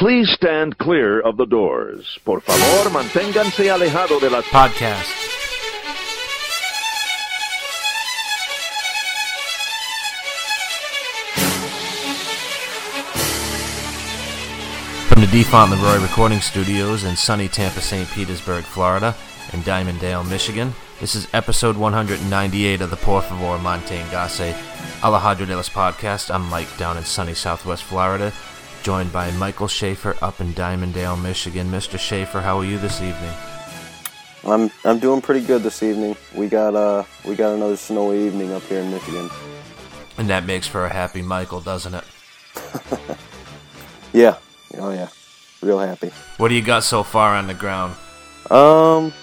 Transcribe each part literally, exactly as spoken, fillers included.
Please stand clear of the doors. Por favor, manténganse alejado de las podcast. From the DeFont Leroy Recording Studios in sunny Tampa, Saint Petersburg, Florida, and Diamondale, Michigan, this is episode one ninety-eight of the Por Favor Manténgase Alejandro de las Podcast. I'm Mike down in sunny Southwest Florida, joined by Michael Schaefer up in Diamondale, Michigan. Mister Schaefer, how are you this evening? I'm I'm doing pretty good this evening. We got uh we got another snowy evening up here in Michigan. And that makes for a happy Michael, doesn't it? Yeah. Oh yeah. Real happy. What do you got so far on the ground? Um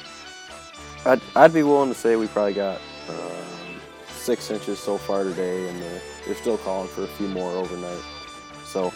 I'd I'd be willing to say we probably got um, six inches so far today, and they're, they're still calling for a few more overnight. So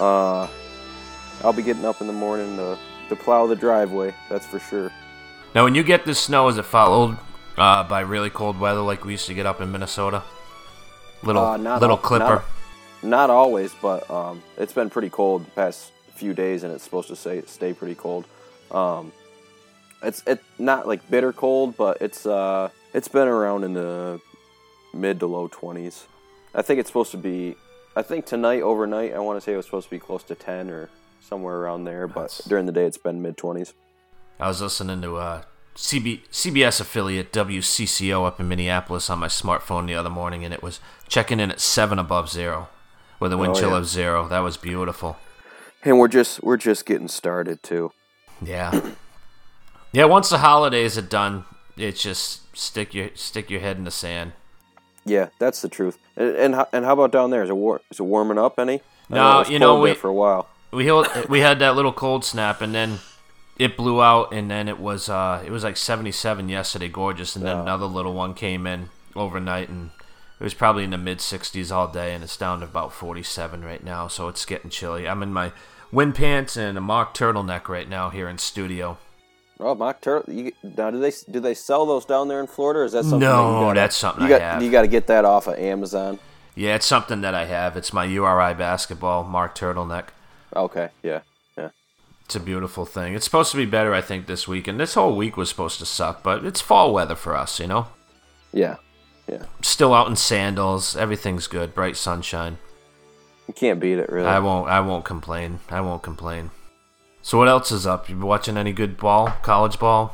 uh I'll be getting up in the morning to, to plow the driveway, that's for sure. Now, when you get this snow, is it followed uh, by really cold weather like we used to get up in Minnesota? Little uh, not little all, clipper. Not, not always, but um, it's been pretty cold the past few days, and it's supposed to stay stay pretty cold. Um, it's it not like bitter cold, but it's uh it's been around in the mid to low twenties. I think it's supposed to be. I think tonight overnight, I want to say it was supposed to be close to ten or somewhere around there, but That's... during the day it's been mid twenties. I was listening to uh, C B- C B S affiliate W C C O up in Minneapolis on my smartphone the other morning, and it was checking in at seven above zero with a wind oh, chill yeah. of zero. That was beautiful. And we're just we're just getting started too. Yeah, yeah. Once the holidays are done, it's just stick your stick your head in the sand. Yeah, that's the truth. And and how, and how about down there? Is it war, is it warming up any? No, you know we for a while. We we had that little cold snap, and then it blew out, and then it was uh it was like seventy-seven yesterday, gorgeous, and then oh. another little one came in overnight, and it was probably in the mid sixties all day, and it's down to about forty-seven right now, so it's getting chilly. I'm in my wind pants and a mock turtleneck right now here in studio. Oh, mock turtle! You, now, do they do they sell those down there in Florida, or is that something? No, that you gotta, that's something you got, I have. You got to get that off of Amazon. Yeah, it's something that I have. It's my U R I basketball mock turtleneck. Okay, yeah, yeah. It's a beautiful thing. It's supposed to be better, I think, this week, and this whole week was supposed to suck, but it's fall weather for us, you know. Yeah, yeah. Still out in sandals. Everything's good. Bright sunshine. You can't beat it, really. I won't. I won't complain. I won't complain. So what else is up? You been watching any good ball? College ball?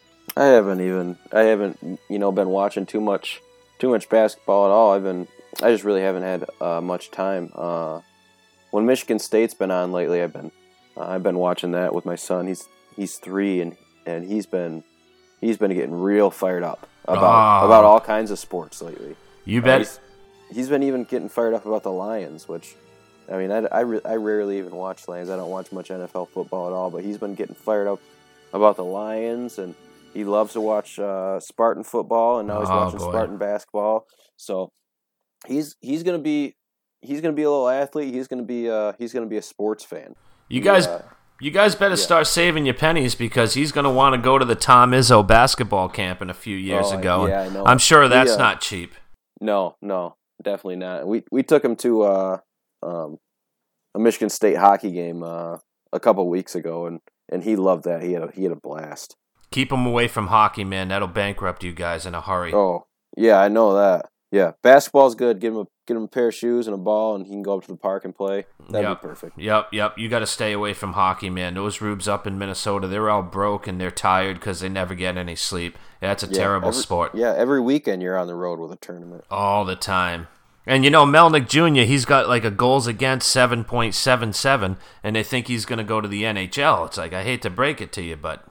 I haven't even. I haven't. You know, been watching too much, too much basketball at all. I've been. I just really haven't had uh, much time. Uh, when Michigan State's been on lately, I've been. Uh, I've been watching that with my son. He's he's three, and, and he's been he's been getting real fired up about oh. about all kinds of sports lately. You bet. Uh, he's, he's been even getting fired up about the Lions, which. I mean, I, I, re- I rarely even watch Lions. I don't watch much N F L football at all, but he's been getting fired up about the Lions, and he loves to watch uh, Spartan football, and now he's oh, watching boy. Spartan basketball. So he's he's gonna be he's gonna be a little athlete. He's gonna be uh, he's gonna be a sports fan. You guys, uh, you guys better yeah. start saving your pennies, because he's gonna want to go to the Tom Izzo basketball camp in a few years oh, ago. Yeah, I know. I'm sure that's he, uh, not cheap. No, no, definitely not. We we took him to. Uh, Um, a Michigan State hockey game uh, a couple weeks ago, and, and he loved that. He had a, he had a blast. Keep him away from hockey, man. That'll bankrupt you guys in a hurry. Oh, yeah, I know that. Yeah, basketball's good. Give him a get him a pair of shoes and a ball, and he can go up to the park and play. That'd yep. be perfect. Yep, yep. You got to stay away from hockey, man. Those rubes up in Minnesota, they're all broke and they're tired because they never get any sleep. That's a yeah, terrible every, sport. Yeah, every weekend you're on the road with a tournament. All the time. And, you know, Melnick Junior, he's got like a goals against seven point seven seven, and they think he's going to go to the N H L. It's like, I hate to break it to you, but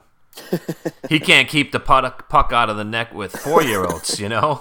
he can't keep the puck, puck out of the net with four-year-olds, you know?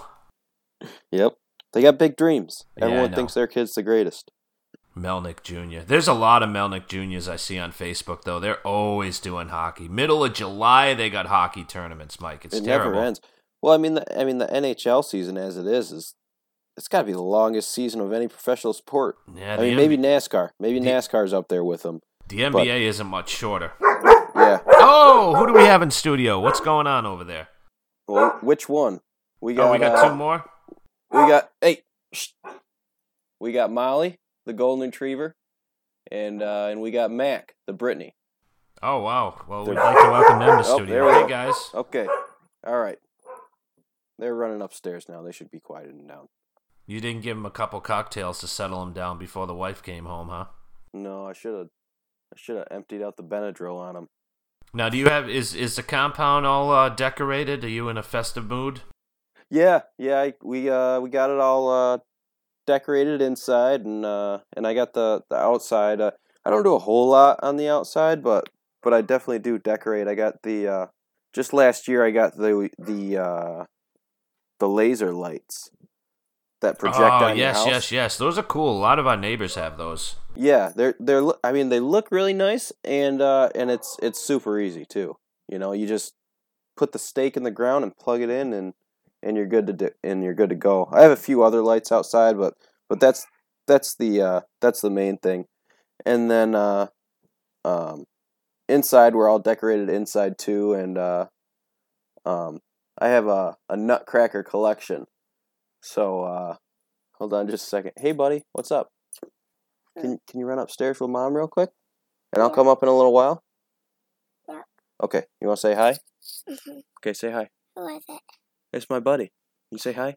Yep. They got big dreams. Everyone yeah, thinks their kid's the greatest. Melnick Junior There's a lot of Melnick Juniors I see on Facebook, though. They're always doing hockey. Middle of July, they got hockey tournaments, Mike. It's it terrible. never ends. Well, I mean, the, I mean, the N H L season as it is is it's got to be the longest season of any professional sport. Yeah, I mean, M- maybe NASCAR. Maybe the, NASCAR's up there with them. The N B A but, isn't much shorter. Yeah. Oh, who do we have in studio? What's going on over there? Well, which one? We got. Oh, we got uh, two more. We got. Hey, shh. We got Molly, the golden retriever, and uh, and we got Mac, the Brittany. Oh, wow. Well, we'd like to welcome them to Oh, studio. there we Hey, go. guys. Okay, all right. They're running upstairs now. They should be quieting down. You didn't give them a couple cocktails to settle them down before the wife came home, huh? No, I should have. I should have emptied out the Benadryl on them. Now, do you have is is the compound all uh, decorated? Are you in a festive mood? Yeah, yeah. I, we uh we got it all uh decorated inside, and uh and I got the the outside. Uh, I don't do a whole lot on the outside, but but I definitely do decorate. I got the uh just last year I got the the uh the laser lights that project oh, on yes, your house. yes, yes. Those are cool. A lot of our neighbors have those. Yeah, they're they're. lo- I mean, they look really nice, and uh, and it's it's super easy too. You know, you just put the stake in the ground and plug it in, and and you're good to do, and you're good to go. I have a few other lights outside, but but that's that's the uh, that's the main thing. And then uh, um, inside, we're all decorated inside too, and uh, um, I have a a nutcracker collection. So uh, hold on just a second. Hey, buddy, what's up? Can can you run upstairs with Mom real quick? And I'll come up in a little while? Yeah. Okay. You want to say hi? Mm-hmm. Okay, say hi. Who is it? It's my buddy. You say hi?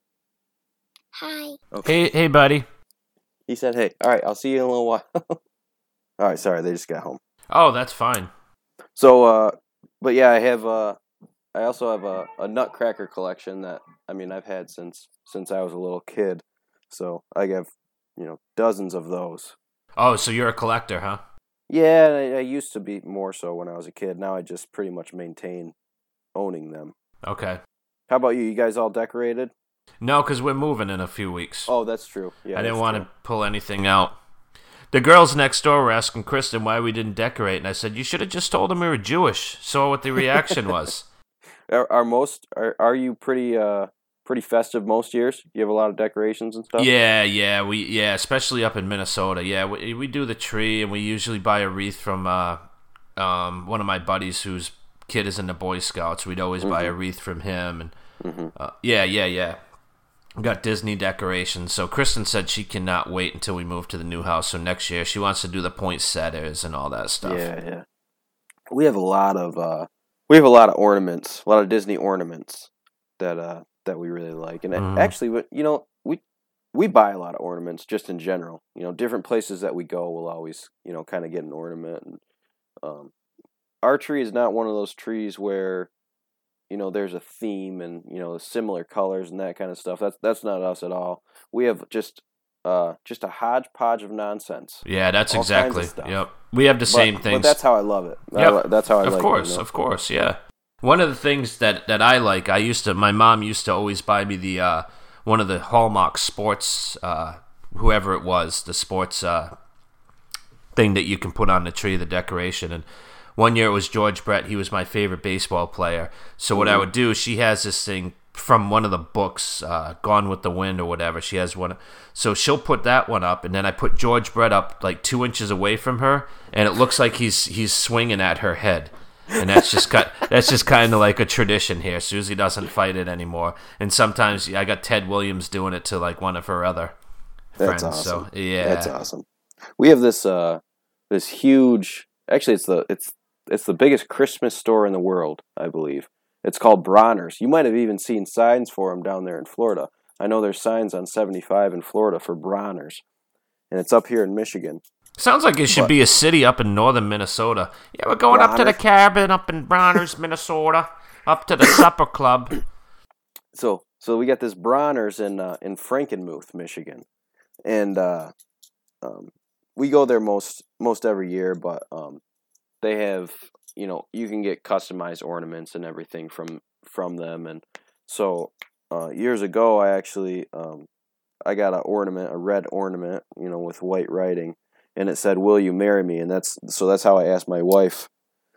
Hi. Okay. Hey, hey, buddy. He said hey. All right, I'll see you in a little while. All right, sorry, they just got home. Oh, that's fine. So, uh, but yeah, I have, uh, I also have a, a nutcracker collection that, I mean, I've had since, since I was a little kid. So I have, you know, dozens of those. Oh, so you're a collector, huh? Yeah, I, I used to be more so when I was a kid. Now I just pretty much maintain owning them. Okay. How about you? You guys all decorated? No, because we're moving in a few weeks. Oh, that's true. Yeah, I didn't that's want true. to pull anything out. The girls next door were asking Kristen why we didn't decorate, and I said, you should have just told them we were Jewish. Saw what the reaction was. Are, are most are are you pretty uh pretty festive most years? You have a lot of decorations and stuff. Yeah, yeah, we yeah, especially up in Minnesota. Yeah, we we do the tree, and we usually buy a wreath from uh, um, one of my buddies whose kid is in the Boy Scouts. We'd always mm-hmm. buy a wreath from him, and mm-hmm. uh, yeah, yeah, yeah. We got Disney decorations. So Kristen said she cannot wait until we move to the new house. So next year she wants to do the poinsettias and all that stuff. Yeah, yeah. We have a lot of uh, we have a lot of ornaments, a lot of Disney ornaments that uh. that we really like. And mm. actually, you know, we we buy a lot of ornaments just in general. You know, different places that we go will always, you know, kind of get an ornament. And um, our tree is not one of those trees where, you know, there's a theme and, you know, similar colors and that kind of stuff. That's that's not us at all. We have just uh, just a hodgepodge of nonsense. Yeah, that's exactly. Yep. We have the same but, things. But that's how I love it. Yep. I, that's how I of like course, it. You know? Of course, yeah. One of the things that, that I like, I used to, my mom used to always buy me the, uh, one of the Hallmark sports, uh, whoever it was, the sports, uh, thing that you can put on the tree, the decoration. And one year it was George Brett. He was my favorite baseball player. So what mm-hmm. I would do, she has this thing from one of the books, uh, Gone with the Wind or whatever. She has one. So she'll put that one up, and then I put George Brett up like two inches away from her, and it looks like he's, he's swinging at her head. And that's just kind that's just kind of like a tradition here. Susie doesn't fight it anymore, and sometimes I got Ted Williams doing it to like one of her other that's friends. Awesome. So yeah, that's awesome. We have this uh this huge. Actually, it's the it's it's the biggest Christmas store in the world, I believe. It's called Bronner's. You might have even seen signs for them down there in Florida. I know there's signs on seventy-five in Florida for Bronner's, and it's up here in Michigan. Sounds like it should but, be a city up in northern Minnesota. Yeah, we're going Bronner's. Up to the cabin up in Bronner's, Minnesota, up to the supper club. So, so we got this Bronner's in uh, in Frankenmuth, Michigan, and uh, um, we go there most most every year. But um, they have, you know, you can get customized ornaments and everything from from them. And so uh, years ago, I actually um, I got an ornament, a red ornament, you know, with white writing. And it said, "Will you marry me?" And that's so. That's how I asked my wife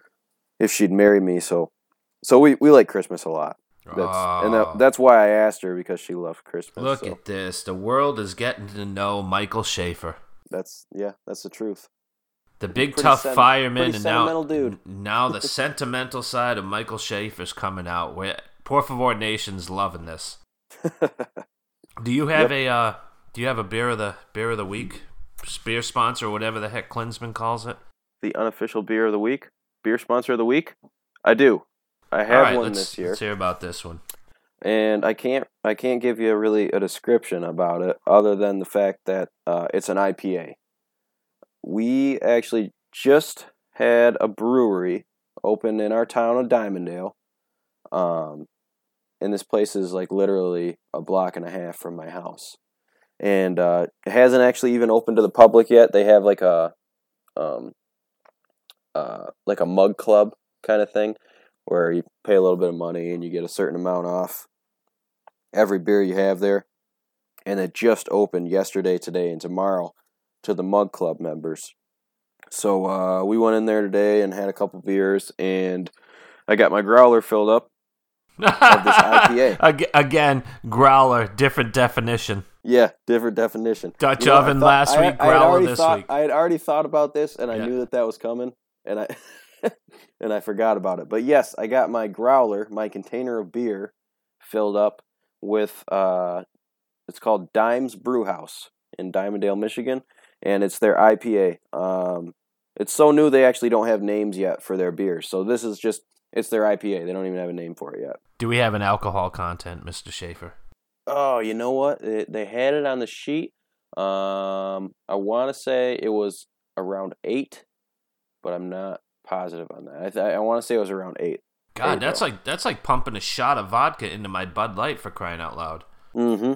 if she'd marry me. So, so we, we like Christmas a lot. That's oh. and that, that's why I asked her, because she loved Christmas. Look so. at this. The world is getting to know Michael Schaefer. That's yeah. That's the truth. The big tough sen- fireman, and now dude. now the sentimental side of Michael Schaefer's coming out. Where Por Favor Nation's loving this. Do you have yep. a uh, Do you have a beer of the beer of the week? beer sponsor, or whatever the heck Klinsman calls it? The unofficial beer of the week? Beer sponsor of the week? I do. I have All right, one let's, this year. Let's hear about this one. And I can't I can't give you really a description about it other than the fact that uh, it's an I P A. We actually just had a brewery open in our town of Dimondale. Um, and this place is like literally a block and a half from my house. And uh, it hasn't actually even opened to the public yet. They have like a um, uh, like a mug club kind of thing where you pay a little bit of money and you get a certain amount off every beer you have there. And it just opened yesterday, today, and tomorrow to the mug club members. So uh, we went in there today and had a couple beers, and I got my growler filled up of this I P A. Ag- Again, growler, different definition. Yeah, different definition. Dutch You know, oven I thought- last I- week, I had growler already this thought, week. I had already thought about this, and I Yeah. knew that that was coming, and I and I forgot about it. But yes, I got my growler, my container of beer, filled up with uh, it's called Dimes Brew House in Dimondale, Michigan, and it's their I P A. Um, it's so new they actually don't have names yet for their beers. So this is just it's their I P A. They don't even have a name for it yet. Do we have an alcohol content, Mister Schaefer? Oh, you know what? It, they had it on the sheet. Um, I want to say it was around eight, but I'm not positive on that. I th- I want to say it was around eight. God, Eight, that's bro. like that's like pumping a shot of vodka into my Bud Light, for crying out loud. Mm-hmm.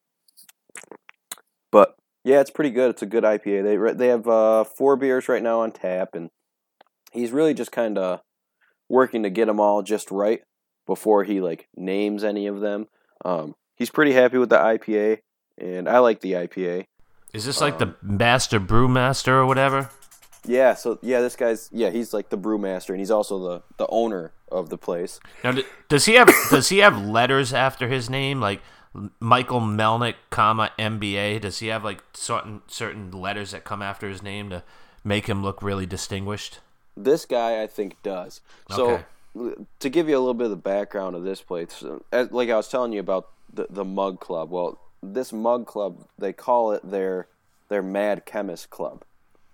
But yeah, it's pretty good. It's a good I P A. They re- they have uh, four beers right now on tap, and he's really just kind of working to get them all just right before he like names any of them. Um, he's pretty happy with the I P A, and I like the I P A. Is this like Um, the master brewmaster or whatever? Yeah, so yeah, this guy's yeah, he's like the brewmaster, and he's also the, the owner of the place. Now, d- does he have does he have letters after his name, like Michael Melnick, comma M B A? Does he have like certain certain letters that come after his name to make him look really distinguished? This guy, I think, does. So, Okay. l- to give you a little bit of the background of this place, uh, as, like I was telling you about the the Mug Club. Well, this Mug Club, they call it their their Mad Chemist Club.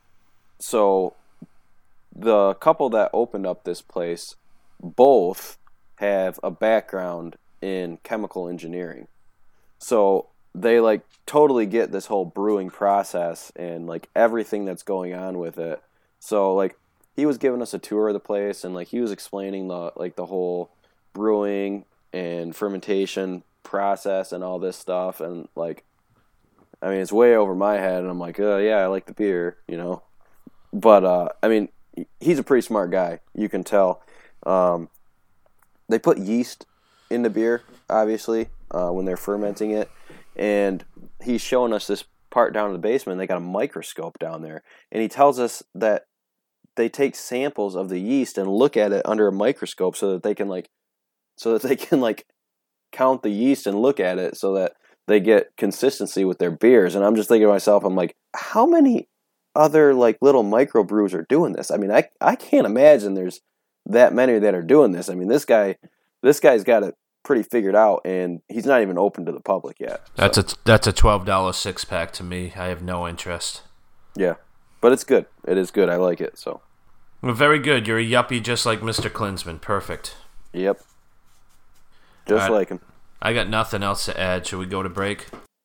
So, the couple that opened up this place both have a background in chemical engineering. So, they like totally get this whole brewing process and like everything that's going on with it. So, like he was giving us a tour of the place, and like he was explaining the like the whole brewing and fermentation process and all this stuff, and like I mean it's way over my head, and I'm like, oh yeah, I like the beer, you know. But uh, I mean, he's a pretty smart guy. You can tell. Um, they put yeast in the beer, obviously, uh, when they're fermenting it, and he's showing us this part down in the basement. They got a microscope down there, and he tells us that they take samples of the yeast and look at it under a microscope so that they can like, so that they can like count the yeast and look at it so that they get consistency with their beers. And I'm just thinking to myself, I'm like, how many other like little microbrews are doing this? I mean, I I can't imagine there's that many that are doing this. I mean, this guy, this guy's got it pretty figured out, and he's not even open to the public yet. That's so. a that's a twelve dollar six pack to me. I have no interest. Yeah, but it's good. It is good. I like it. So. Well, very good. You're a yuppie just like Mister Klinsman. Perfect. Yep. Just All right. like him. I got nothing else to add. Should we go to break?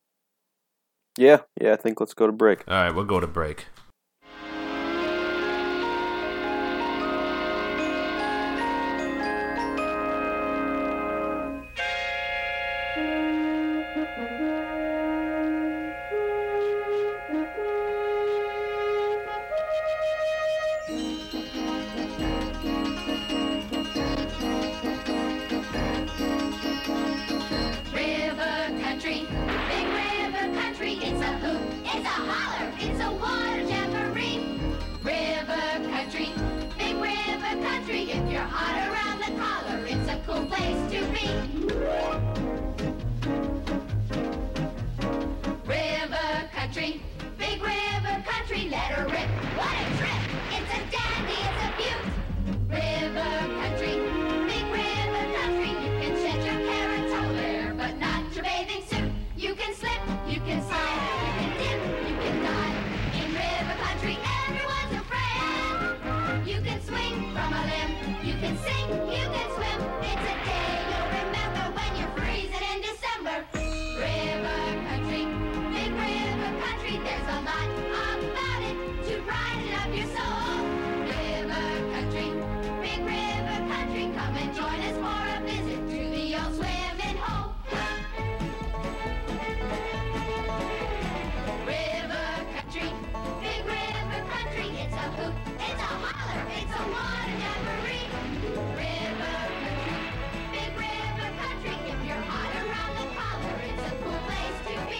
Yeah, yeah. I think let's go to break. All right, we'll go to break. River country, big river country. It's a hoot, it's a holler, it's a water You can sing, you can swim. It's a day you'll remember when you're freezing in December. River country, big river country. There's a lot about it to brighten up your soul. River country, big river country. Come and join us for a visit to the old swimming hole. River country, big river country. It's a hoot, it's a holler, it's a water jamboree. River country, big river country. If you're hot around the collar, it's a cool place to be.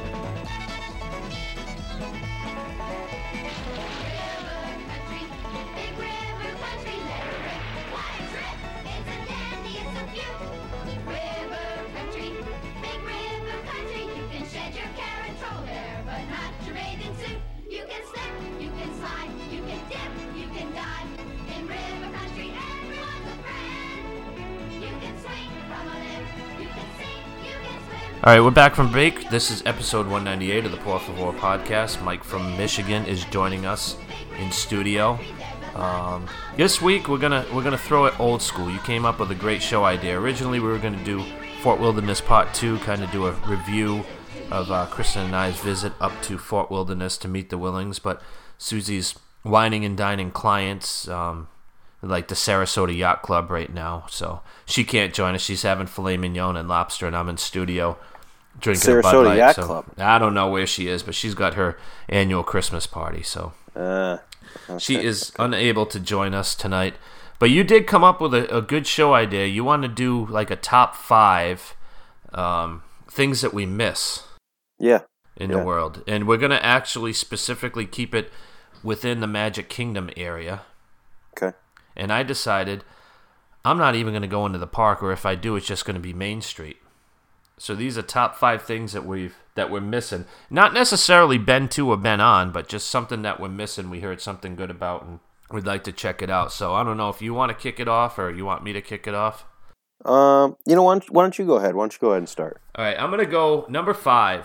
River country, big river country. Let it rip, what a trip! It's a dandy, it's a beaut. River country, big river country. You can shed your care and troll there, but not your bathing suit. You can slip, you can slide, you can dip, you can dive. In river country, everyone's a friend. You can swing from a limb, you can sing, you can swim. All right, we're back from break. This is episode one ninety-eight of the Por Favor podcast. Mike from Michigan is joining us in studio. Um, this week we're gonna we're gonna throw it old school. You came up with a great show idea. Originally we were gonna do Fort Wilderness Part Two, kind of do a review of uh, Kristen and I's visit up to Fort Wilderness to meet the Willings, but Susie's whining and dining clients, um, like the Sarasota Yacht Club right now, so she can't join us. She's having filet mignon and lobster, and I'm in studio drinking a Bud Sarasota Light. Yacht so Club. I don't know where she is, but she's got her annual Christmas party, so Uh, okay. she is unable to join us tonight. But you did come up with a, a good show idea. You want to do like a top five um, things that we miss Yeah. in Yeah. the world. And we're going to actually specifically keep it within the Magic Kingdom area. Okay. And I decided I'm not even going to go into the park, or if I do, it's just going to be Main Street. So these are top five things that we've that we're missing. Not necessarily been to or been on, but just something that we're missing. We heard something good about, and we'd like to check it out. So I don't know if you want to kick it off or you want me to kick it off. Um, you know, why don't, why don't you go ahead? Why don't you go ahead and start? All right, I'm going to go number five.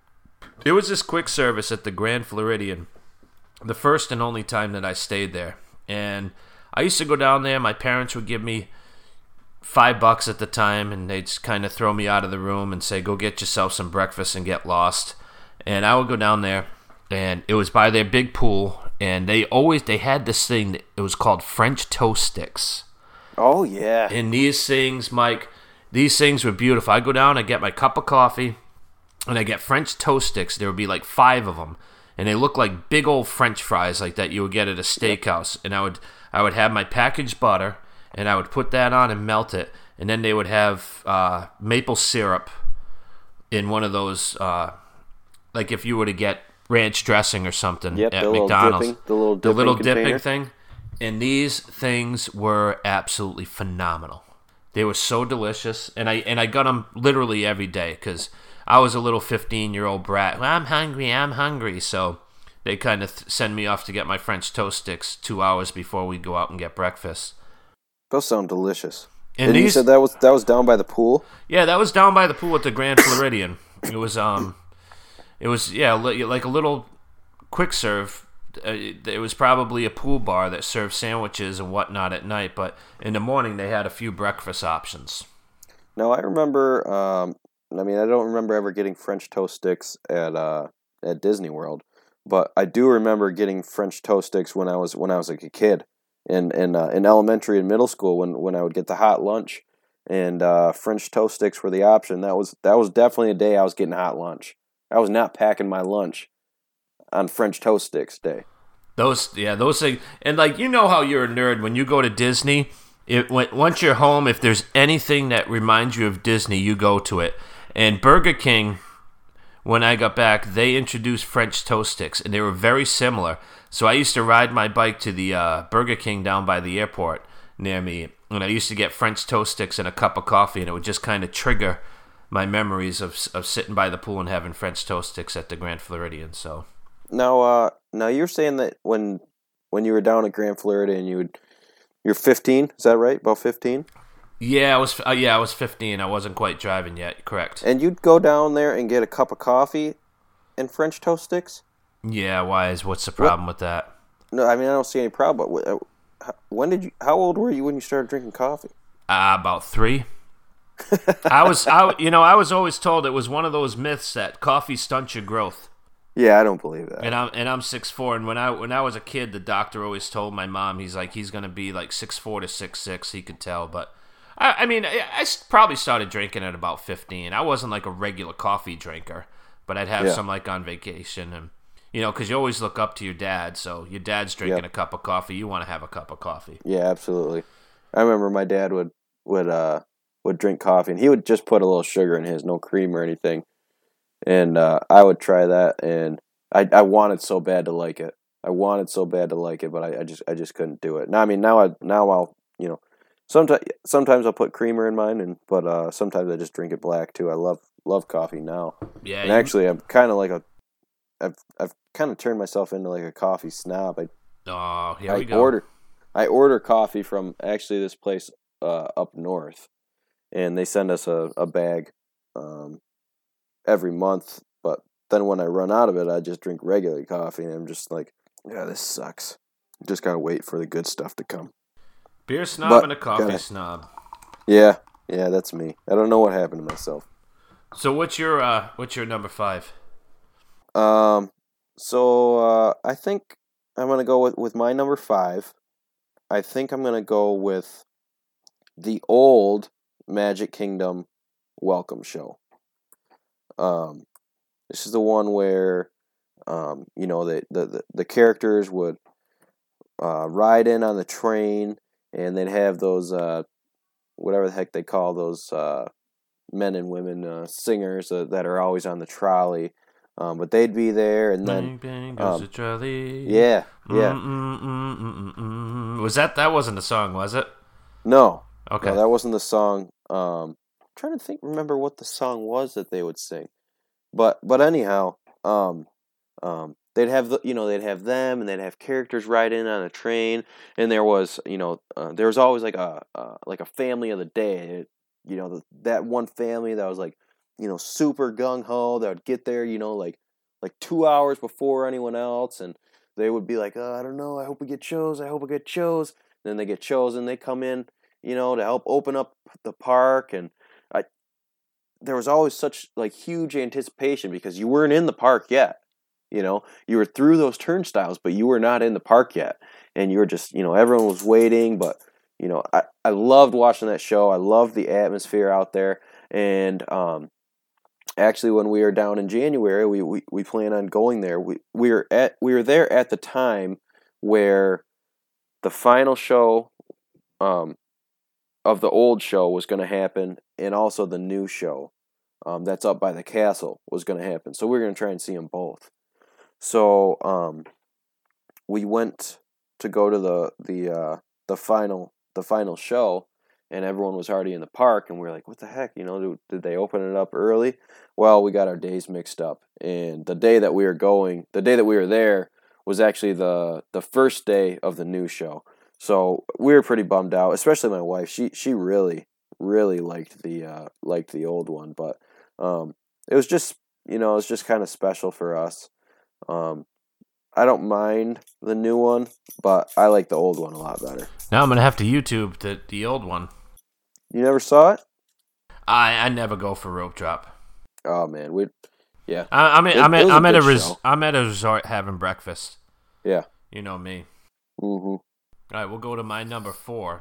It was this quick service at the Grand Floridian, the first and only time that I stayed there. And I used to go down there. My parents would give me five bucks at the time, and they'd just kind of throw me out of the room and say, go get yourself some breakfast and get lost. And I would go down there, and it was by their big pool, and they always, they had this thing, that it was called French toast sticks. Oh, yeah. And these things, Mike, these things were beautiful. I go down, I get my cup of coffee, and I get French toast sticks. There would be like five of them, and they look like big old French fries like that you would get at a steakhouse. And I would I would have my packaged butter, and I would put that on and melt it, and then they would have uh, maple syrup in one of those, uh, like if you were to get ranch dressing or something Yep, at the little McDonald's. dipping- the little the dipping little container. dipping thing. And these things were absolutely phenomenal. They were so delicious, and I and I got them literally every day because I was a little fifteen-year-old brat. Well, I'm hungry, I'm hungry. So they kind of th- send me off to get my French toast sticks two hours before we go out and get breakfast. Those sound delicious. And And you these, said that was that was down by the pool? yeah, that was down by the pool at the Grand Floridian. It was um, it was yeah, li- like a little quick serve. Uh, it, it was probably a pool bar that served sandwiches and whatnot at night, but in the morning they had a few breakfast options. No, I remember. Um, I mean, I don't remember ever getting French toast sticks at uh, at Disney World, but I do remember getting French toast sticks when I was when I was like a kid in in uh, in elementary and middle school when, when I would get the hot lunch and uh, French toast sticks were the option. That was that was definitely a day I was getting hot lunch. I was not packing my lunch on French toast sticks day. Those, yeah, those things, and like you know how you're a nerd when you go to Disney. It when, once you're home, if there's anything that reminds you of Disney, you go to it. And Burger King, when I got back, they introduced French toast sticks, and they were very similar. So I used to ride my bike to the uh, Burger King down by the airport near me, and I used to get French toast sticks and a cup of coffee, and it would just kind of trigger my memories of of sitting by the pool and having French toast sticks at the Grand Floridian. So. Now, uh, now you're saying that when when you were down at Grand Floridian, you would you're fifteen, is that right? About fifteen? Yeah, I was. Uh, yeah, I was fifteen. I wasn't quite driving yet. Correct. And you'd go down there and get a cup of coffee and French toast sticks? Yeah. Why is what's the problem with that? No, I mean I don't see any problem. But what, when did you? How old were you when you started drinking coffee? Uh, about three. I was, I, you know, I was always told it was one of those myths that coffee stunts your growth. Yeah, I don't believe that. And I'm and I'm six foot four, and when I when I was a kid, the doctor always told my mom, he's like, he's gonna be like six foot four to six foot six. He could tell, but I, I mean, I, I s- probably started drinking at about fifteen. I wasn't like a regular coffee drinker, but I'd have Yeah. some like on vacation, and you know, because you always look up to your dad. So your dad's drinking Yep. a cup of coffee, you want to have a cup of coffee. Yeah, absolutely. I remember my dad would would uh would drink coffee, and he would just put a little sugar in his, no cream or anything. And uh, I would try that, and I I wanted so bad to like it. I wanted so bad to like it, but I, I just I just couldn't do it. Now I mean now I now I'll you know sometimes sometimes I'll put creamer in mine, and but uh, sometimes I just drink it black too. I love love coffee now, Yeah, and you- actually I'm kind of like a I've I've kind of turned myself into like a coffee snob. I Oh, here I we go. order I order coffee from actually this place uh, up north, and they send us a, a bag um, every month. But then when I run out of it, I just drink regular coffee, and I'm just like, yeah, this sucks. Just gotta wait for the good stuff to come. Beer snob But- and a coffee gotta- snob. Yeah, yeah, that's me. I don't know what happened to myself. So what's your uh what's your number five? Um, so uh, I think I'm gonna go with, with my number five. I think I'm gonna go with the old Magic Kingdom welcome show. Um, this is the one where, um, you know, the the, the, the characters would uh, ride in on the train, and they'd have those uh, whatever the heck they call those uh, men and women uh, singers uh, that are always on the trolley. Um, but they'd be there, and then Bang, bang goes um, the trolley. yeah, yeah, Mm, mm, mm, mm, mm, mm. Was that that wasn't a song, was it? no, Okay. no, that wasn't the song. Um, I'm trying to think, remember what the song was that they would sing, but but anyhow, um, um, they'd have the, you know, they'd have them, and they'd have characters ride in on a train, and there was, you know, uh, there was always like a uh, like a family of the day. It, you know, the, that one family that was like, you know, super gung ho, that would get there, you know, like like two hours before anyone else, and they would be like, oh, I don't know, I hope we get chose, I hope we get chose. And then they get chosen, they come in, you know, to help open up the park, and I, there was always such like huge anticipation because you weren't in the park yet. You know, you were through those turnstiles, but you were not in the park yet, and you were just, you know, everyone was waiting. But you know, I, I loved watching that show. I loved the atmosphere out there, and um, actually, when we were down in January, we, we, we plan on going there. We we were at we were there at the time where the final show um, of the old show was going to happen, and also the new show um, that's up by the castle was going to happen. So we were going to try and see them both. So um, we went to go to the the uh, the final the final show, and everyone was already in the park, and we were like, "What the heck? You know, did, did they open it up early?" Well, we got our days mixed up, and the day that we were going, the day that we were there, was actually the the first day of the new show. So we were pretty bummed out, especially my wife. She she really really liked the uh, liked the old one, but um, it was just, you know, it was just kind of special for us. Um, I don't mind the new one, but I like the old one a lot better. Now I'm gonna have to YouTube the the old one. You never saw it? I I never go for rope drop. Oh man, we yeah I, I'm at, It- I'm it at, was a I'm at a good res, show. I'm at a resort having breakfast. yeah. You know me. Mm-hmm. All right, we'll go to my number four,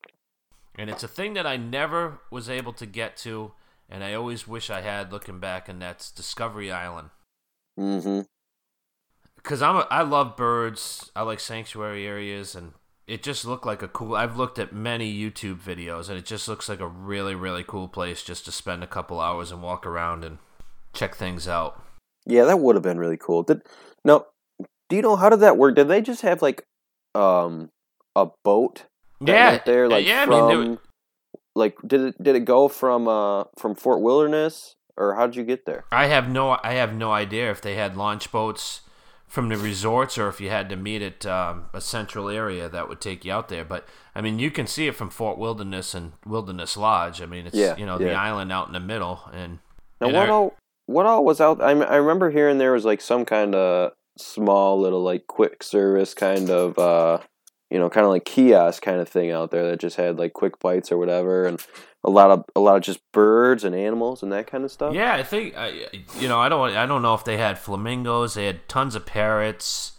and it's a thing that I never was able to get to, and I always wish I had looking back, and that's Discovery Island. Mm-hmm. Because I'm a, I love birds. I like sanctuary areas, and it just looked like a cool. I've looked at many YouTube videos, and it just looks like a really, really cool place just to spend a couple hours and walk around and check things out. Yeah, that would have been really cool. Did no? Do you know how did that work? Did they just have like um a boat? that Yeah, went there, like yeah. from, I mean, they- like did it did it go from uh from Fort Wilderness, or how did you get there? I have no, I have no idea if they had launch boats from the resorts or if you had to meet at um, a central area that would take you out there. But I mean, you can see it from Fort Wilderness and Wilderness Lodge. I mean, it's Yeah, you know the yeah. island out in the middle, and Now and what our- all what all was out? I I remember hearing there was like some kind of small little like quick service kind of uh you know, kind of like kiosk kind of thing out there that just had like quick bites or whatever, and a lot of a lot of just birds and animals and that kind of stuff. Yeah, I think I, you know I don't I don't know if they had flamingos. They had tons of parrots.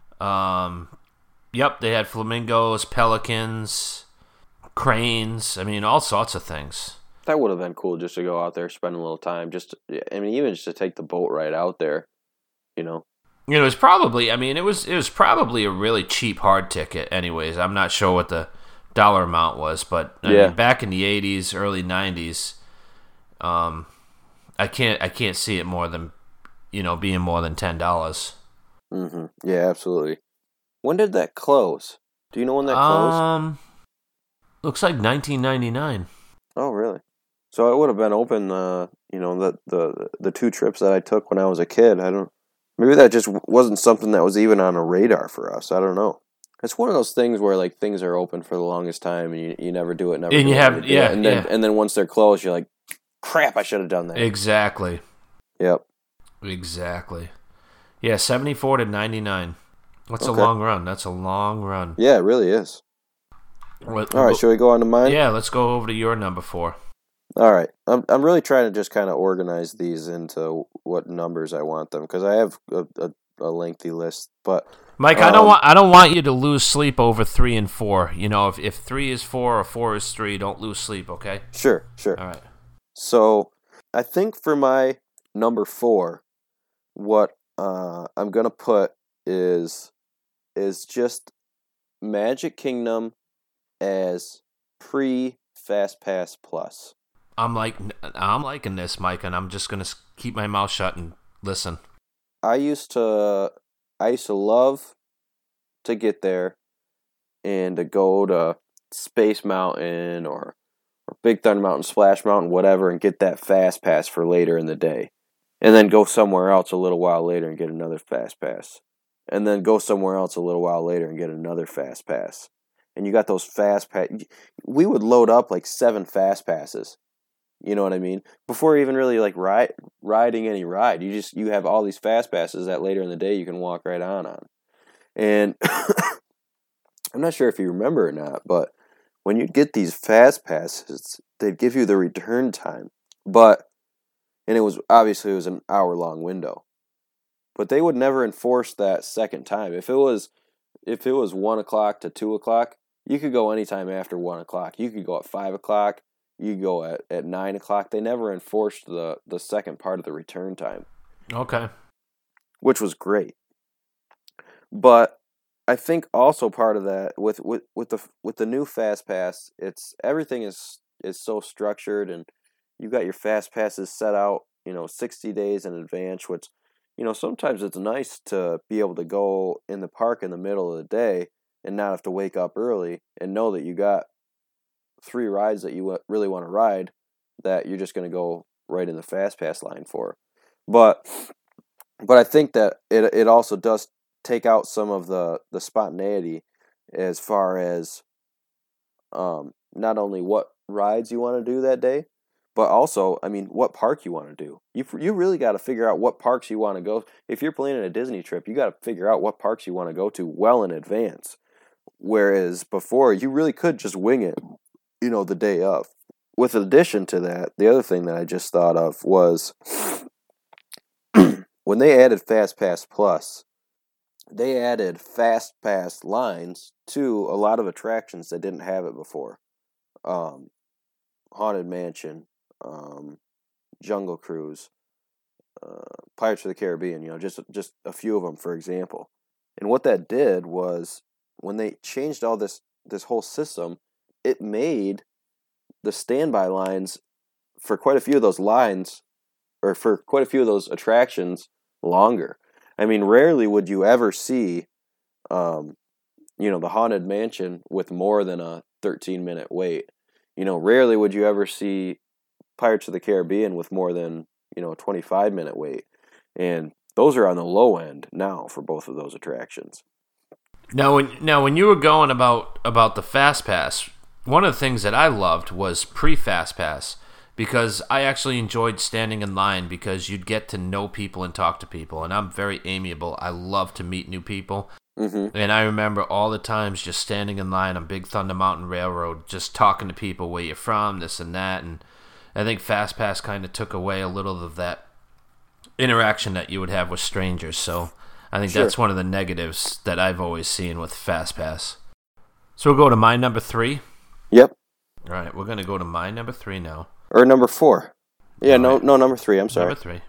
Um, yep, they had flamingos, pelicans, cranes. I mean, all sorts of things. That would have been cool just to go out there, spend a little time. Just, I mean, even just to take the boat ride out there, you know. You know, it was probably. I mean, it was it was probably a really cheap hard ticket. Anyways, I'm not sure what the dollar amount was, but I yeah. mean, back in the eighties, early nineties, um, I can't I can't see it more than, you know, being more than ten dollars. Mm-hmm. Yeah, absolutely. When did that close? Do you know when that closed? Um, looks like nineteen ninety-nine. Oh, really? So it would have been open. Uh, you know, the the the two trips that I took when I was a kid. I don't. Maybe that just wasn't something that was even on a radar for us. I don't know. It's one of those things where like things are open for the longest time, and you, you never do it. Never. And do you it, have never do yeah it. and then yeah. and then once they're closed, you're like, crap! I should have done that. Exactly. Yep. Exactly. Yeah, seventy-four to ninety-nine. That's Okay. a long run. That's a long run. Yeah, it really is. What, All right, shall we go on to mine? Yeah, let's go over to your number four. All right. I'm I'm really trying to just kind of organize these into what numbers I want them because I have a, a, a lengthy list. But Mike, I don't um, want I don't want you to lose sleep over three and four. You know, if if three is four or four is three, don't lose sleep. Okay. Sure, sure. All right. So I think for my number four, what uh, I'm gonna put is is just Magic Kingdom as pre Fast Pass Plus. I'm like I'm liking this, Mike, and I'm just gonna keep my mouth shut and listen. I used to I used to love to get there and to go to Space Mountain or or Big Thunder Mountain, Splash Mountain, whatever, and get that Fast Pass for later in the day. And then go somewhere else a little while later and get another Fast Pass. And then go somewhere else a little while later and get another Fast Pass. And you got those Fast Pass. We would load up like seven Fast Passes. You know what I mean? Before even really like ride, riding any ride. You just you have all these Fast Passes that later in the day you can walk right on on. And I'm not sure if you remember or not, but when you'd get these Fast Passes, they'd give you the return time. But, and it was, obviously it was an hour-long window. But they would never enforce that second time. If it was, if it was one o'clock to two o'clock, you could go anytime after one o'clock. You could go at five o'clock. You could go at, at nine o'clock. They never enforced the, the second part of the return time. Okay. Which was great. But I think also part of that with, with, with the with the new Fast Pass, it's everything is is so structured, and you got your Fast Passes set out, you know, sixty days in advance, which, you know, sometimes it's nice to be able to go in the park in the middle of the day and not have to wake up early and know that you got three rides that you really want to ride that you're just going to go right in the Fast Pass line for. But but I think that it it also does take out some of the, the spontaneity as far as um, not only what rides you want to do that day, but also, I mean, what park you want to do. You you really got to figure out what parks you want to go. If you're planning a Disney trip, you got to figure out what parks you want to go to well in advance. Whereas before, you really could just wing it, you know, the day of. With addition to that, the other thing that I just thought of was when they added Fast Pass Plus, they added Fast Pass lines to a lot of attractions that didn't have it before. Um, Haunted Mansion, um, Jungle Cruise, uh, Pirates of the Caribbean, you know, just just a few of them, for example. And what that did was, when they changed all this this whole system, it made the standby lines for quite a few of those lines, or for quite a few of those attractions, longer. I mean, rarely would you ever see, um, you know, the Haunted Mansion with more than a thirteen-minute wait. You know, rarely would you ever see Pirates of the Caribbean with more than, you know, a twenty-five-minute wait. And those are on the low end now for both of those attractions. Now, when now when you were going about about the Fast Pass, one of the things that I loved was pre-Fast Pass, because I actually enjoyed standing in line because you'd get to know people and talk to people, and I'm very amiable. I love to meet new people. Mm-hmm. And I remember all the times just standing in line on Big Thunder Mountain Railroad, just talking to people where you're from, this and that. And I think FastPass kind of took away a little of that interaction that you would have with strangers. So I think Sure. that's one of the negatives that I've always seen with FastPass. So we'll go to my number three. Yep. All right, we're going to go to my number three now. Or number four. Yeah, All no, right. no, number three. I'm sorry. Number three.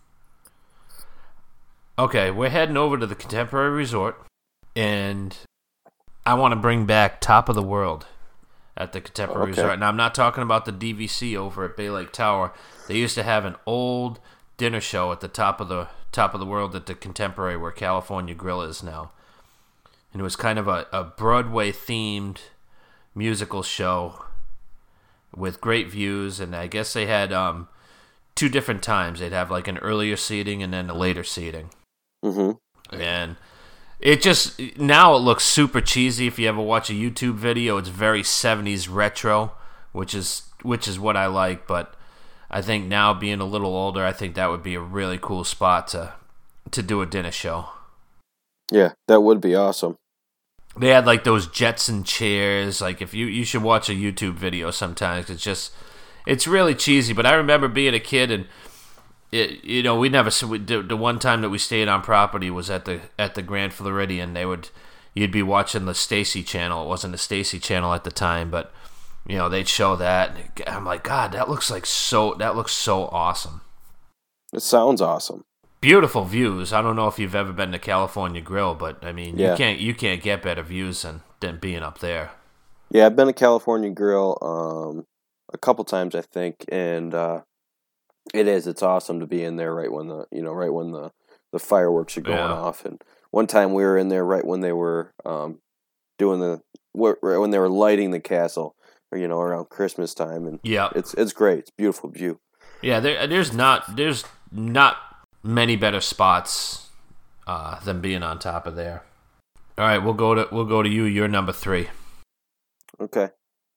Okay, we're heading over to the Contemporary Resort, and I want to bring back Top of the World at the Contemporary Okay. Resort. Now, I'm not talking about the D V C over at Bay Lake Tower. They used to have an old dinner show at the top of the top of the world at the Contemporary, where California Grill is now, and it was kind of a, a Broadway-themed musical show with great views, and I guess they had um, two different times. They'd have like an earlier seating and then a later seating. Mm-hmm. And it just, now it looks super cheesy. If you ever watch a YouTube video, it's very seventies retro, which is which is what I like. But I think now, being a little older, I think that would be a really cool spot to to do a dinner show. Yeah, that would be awesome. They had like those Jetson chairs. Like, if you you should watch a YouTube video sometimes. It's just, it's really cheesy. But I remember being a kid, and it, you know, we never we, the, the one time that we stayed on property was at the at the Grand Floridian. They would you'd be watching the Stacy channel. It wasn't the Stacy channel at the time, but you know, they'd show that. And I'm like, God, that looks like so that looks so awesome. It sounds awesome. Beautiful views. I don't know if you've ever been to California Grill, but I mean, Yeah. you can't you can't get better views than, than being up there. Yeah, I've been to California Grill um, a couple times, I think, and uh, it is. It's awesome to be in there right when the you know right when the, the fireworks are going Yeah. off. And one time we were in there right when they were um, doing the wh- right when they were lighting the castle, or you know around Christmas time, and Yeah, it's it's great. It's a beautiful view. yeah. There, there's not there's not many better spots uh, than being on top of there. All right, we'll go to we'll go to you. You're number three. Okay.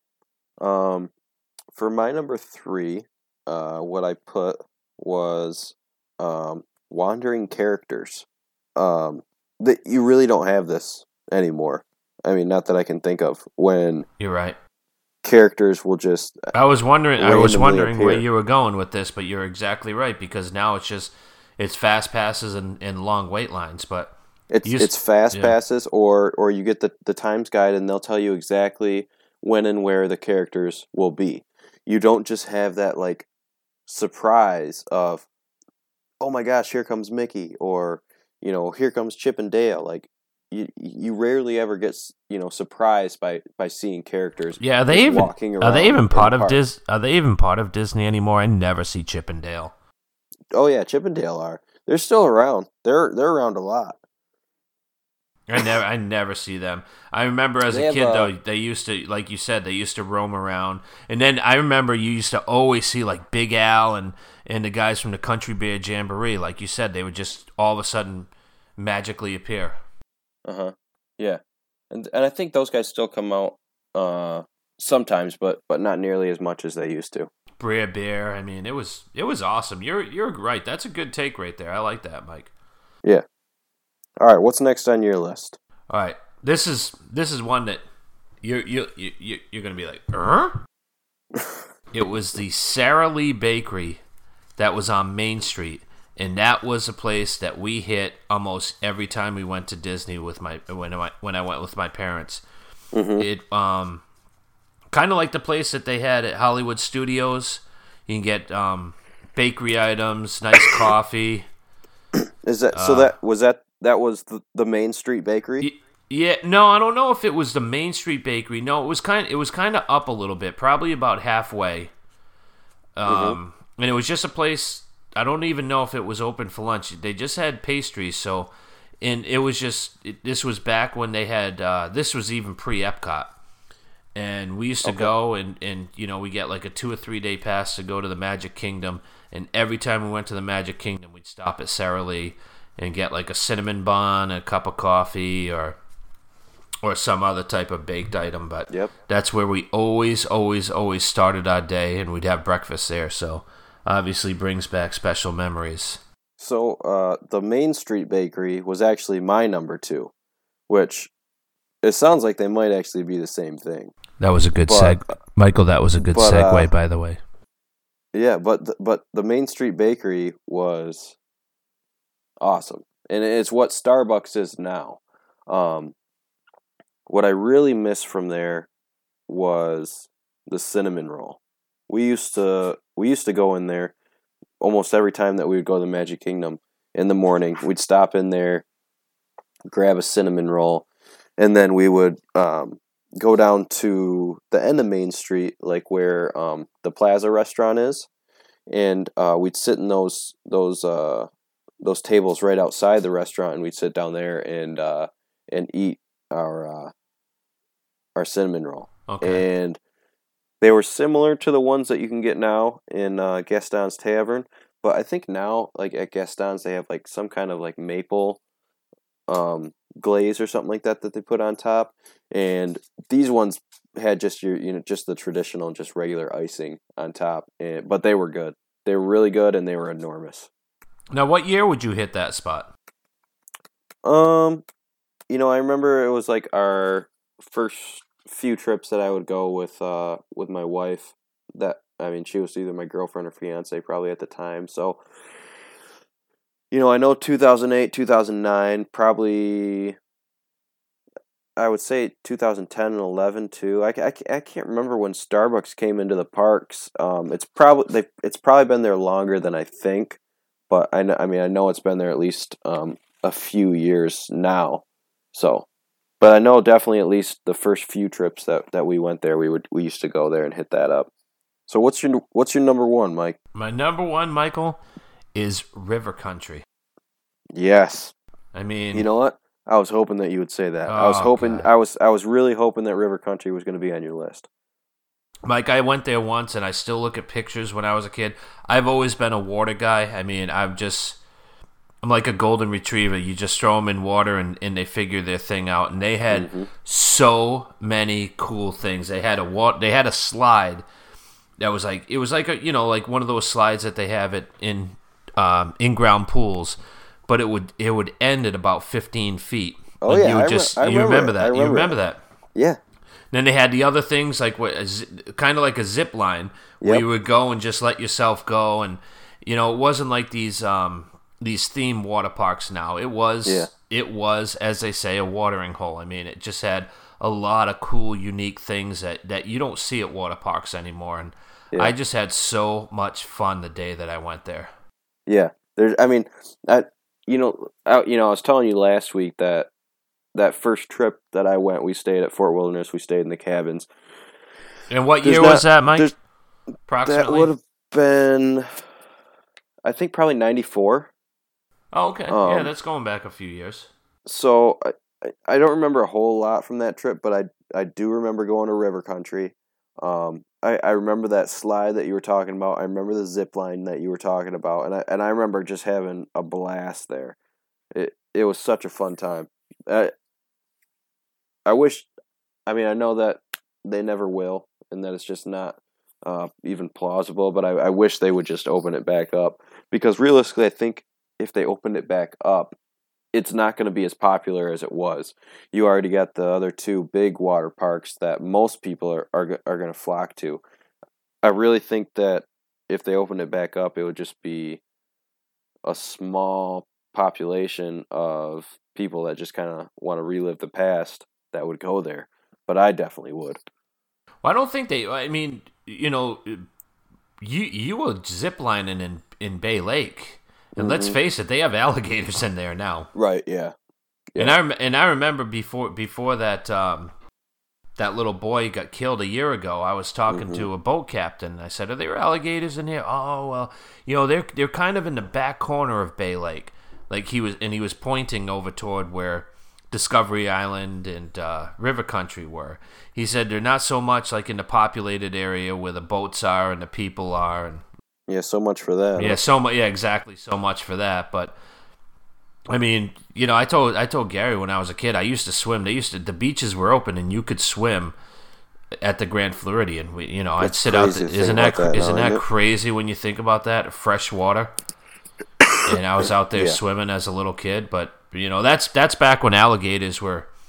Um, for my number three, uh, what I put was um, wandering characters. Um, that you really don't have this anymore. I mean, not that I can think of when You're right. characters will just. I was wondering. I was randomly wondering where appear. you were going with this, but you're exactly right, because now it's just it's fast passes and, and long wait lines. But It's You s- it's fast yeah. passes, or or you get the the times guide, and they'll tell you exactly when and where the characters will be. You don't just have that like surprise of, oh my gosh, here comes Mickey, or you know, here comes Chip and Dale. Like you you rarely ever get s- you know surprised by by seeing characters. yeah, are they just even walking are they around even in part the of park. Dis? Are they even part of Disney anymore? I never see Chip and Dale. Oh yeah, Chip and Dale are. They're still around. They're they're around a lot. I never, I never see them. I remember as They a have, kid uh, though, they used to, like you said, they used to roam around. And then I remember you used to always see like Big Al and and the guys from the Country Bear Jamboree. Like you said, they would just all of a sudden magically appear. Uh huh. Yeah, and and I think those guys still come out uh sometimes, but but not nearly as much as they used to. Brer Bear. I mean, it was it was awesome. You're you're right. That's a good take right there. I like that, Mike. Yeah. All right. What's next on your list? All right, this is this is one that you're you you you- you're gonna be like, huh? It was the Sara Lee Bakery that was on Main Street, and that was a place that we hit almost every time we went to Disney with my when I when I went with my parents. Mm-hmm. It um kind of like the place that they had at Hollywood Studios. You can get um bakery items, nice coffee. Is that so? Uh, That was that that was the, the Main Street Bakery. Y- Yeah, no, I don't know if it was the Main Street Bakery. No, it was kind it was kind of up a little bit, probably about halfway. Um, and it was just a place. I don't even know if it was open for lunch. They just had pastries, so and it was just it, this was back when they had uh, this was even pre Epcot, and we used to Okay. go and and you know we get like a two or three day pass to go to the Magic Kingdom, and every time we went to the Magic Kingdom, we'd stop at Sara Lee and get like a cinnamon bun, a cup of coffee, or or some other type of baked item. But Yep. that's where we always, always, always started our day, and we'd have breakfast there. So obviously brings back special memories. So uh, the Main Street Bakery was actually my number two. which it sounds like they might actually be the same thing. That was a good But- seg, Michael. That was a good but, segue, uh, by the way. Yeah, but the, but the Main Street Bakery was awesome, and it's what Starbucks is now. Um, what I really miss from there was the cinnamon roll. We used to we used to go in there almost every time that we would go to the Magic Kingdom in the morning. We'd stop in there, grab a cinnamon roll, and then we would um, go down to the end of Main Street, like where um, the Plaza restaurant is, and uh, we'd sit in those those uh, those tables right outside the restaurant, and we'd sit down there and uh, and eat our uh, our cinnamon roll. Okay. And they were similar to the ones that you can get now in uh, Gaston's Tavern, but I think now, like at Gaston's, they have like some kind of like maple um, glaze or something like that that they put on top, and these ones had just your you know just the traditional, just regular icing on top, and, but they were good. They were really good, and they were enormous. Now, what year would you hit that spot? Um, you know, I remember it was like our first few trips that I would go with uh with my wife. That I mean, she was either my girlfriend or fiance probably at the time. So, you know, I know two thousand eight, two thousand nine, probably. I would say two thousand ten and eleven too. I, I, I can't remember when Starbucks came into the parks. Um, it's probably they it's probably been there longer than I think, but I know, I mean I know it's been there at least um a few years now. So. But I know definitely at least the first few trips that, that we went there, we would we used to go there and hit that up. So what's your what's your number one, Mike? My number one, Michael, is River Country. Yes. I mean, You know what? I was hoping that you would say that. I was Oh, hoping God. I was I was really hoping that River Country was going to be on your list. Mike, I went there once, and I still look at pictures when I was a kid. I've always been a water guy. I mean, I'm just, I'm like a golden retriever. You just throw them in water, and, and they figure their thing out. And they had Mm-hmm. so many cool things. They had a wa- They had a slide that was like, it was like a, you know, like one of those slides that they have it in um, in ground pools, but it would it would end at about fifteen feet. Oh, And yeah, you would I re- just I you remember remember it. that. I you remember remember it. that. Yeah. Then they had the other things like what, kind of like a zip line where Yep. you would go and just let yourself go, and you know it wasn't like these um, these theme water parks now. It was Yeah. it was as they say a watering hole. I mean, it just had a lot of cool, unique things that, that you don't see at water parks anymore. And Yeah. I just had so much fun the day that I went there. Yeah. There's I mean, I you know, I, you know, I was telling you last week that that first trip that I went, we stayed at Fort Wilderness, we stayed in the cabins. And what There's year not- was that, Mike? there's- That Approximately. would have been I think probably ninety-four. Oh, okay. yeah, um, that's going back a few years. So I, I- I don't remember a whole lot from that trip, but I I do remember going to River Country. Um, I, I remember that slide that you were talking about. I remember the zip line that you were talking about, and I and I remember just having a blast there. It it was such a fun time. I I wish, I mean, I know that they never will, and that it's just not uh, even plausible. But I, I wish they would just open it back up, because realistically, I think if they opened it back up, it's not going to be as popular as it was. You already got the other two big water parks that most people are are, go- are going to flock to. I really think that if they opened it back up, it would just be a small population of people that just kind of want to relive the past that would go there. But I definitely would. Well, I don't think they. I mean, you know, you you were ziplining in in Bay Lake, and let's Mhm. face it, they have alligators in there now. Right, yeah. And I rem- and I remember before before that um, that little boy got killed a year ago. I was talking to a boat captain. I said, "Are there alligators in here?" Oh well, you know they're they're kind of in the back corner of Bay Lake. Like he was, and he was pointing over toward where Discovery Island and uh, River Country were. He said they're not so much like in the populated area where the boats are and the people are, and Yeah, so much for that. yeah, so much. Yeah, exactly. So much for that. But I mean, you know, I told I told Gary when I was a kid, I used to swim. They used to the beaches were open and you could swim at the Grand Floridian. We, you know, I'd It's sit out. crazy The, to think isn't that, about that isn't now, that isn't it? crazy when you think about that? Fresh water. And I was out there Yeah. swimming as a little kid, but you know, that's that's back when alligators were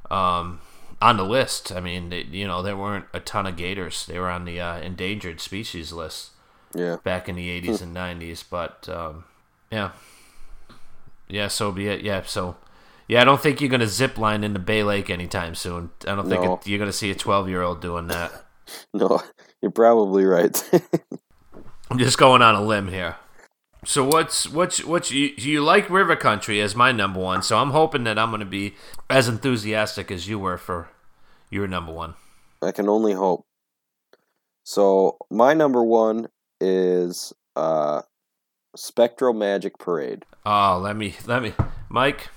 um, on the list. I mean, they, you know, there weren't a ton of gators. They were on the uh, endangered species list. Yeah. Back in the eighties and nineties, but um, yeah, yeah. So be it. Yeah. So yeah, I don't think you're gonna zip line into Bay Lake anytime soon. I don't think No. it, you're gonna see a twelve year old doing that. No, you're probably right. I'm just going on a limb here. So what's what's what's you, you like River Country as my number one? So I'm hoping that I'm gonna be as enthusiastic as you were for your number one. I can only hope. So my number one is uh, Spectro Magic Parade. Oh, let me let me, Mike.